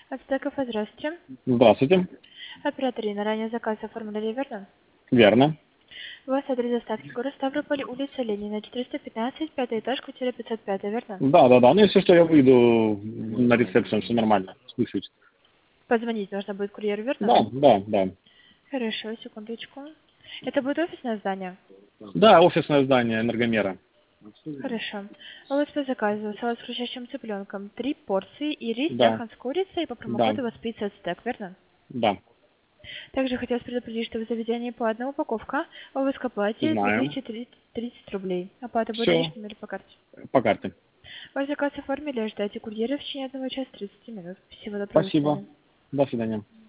Ацтеков, здравствуйте. Здравствуйте. Оператор Ирина, ранее заказ оформляли, верно? Верно. У вас адрес доставки город Ставрополь, улица Ленина, 415, пятый этаж, квартира 505, верно? Да. Ну, если что, я выйду на ресепшн, все нормально. Слушаюсь. Позвонить нужно будет курьеру, верно? Да. Хорошо, секундочку. Это будет офисное здание? Да, офисное здание энергомера. Хорошо. У вас по заказу салат с хрустящим цыпленком, 3 порции и рис Да, яхан с курицей, и по да, промокоду у вас пицца ацтек, верно? да. Также хотелось предупредить, что в заведении по одной упаковка, а вы к оплате Знаю. 2030 рублей. Оплата будет Все наличными или по карте? по карте. Ваш заказ оформили, ждайте курьера в течение 1 часа 30 минут. Всего доброго, до Спасибо. свидания. До свидания.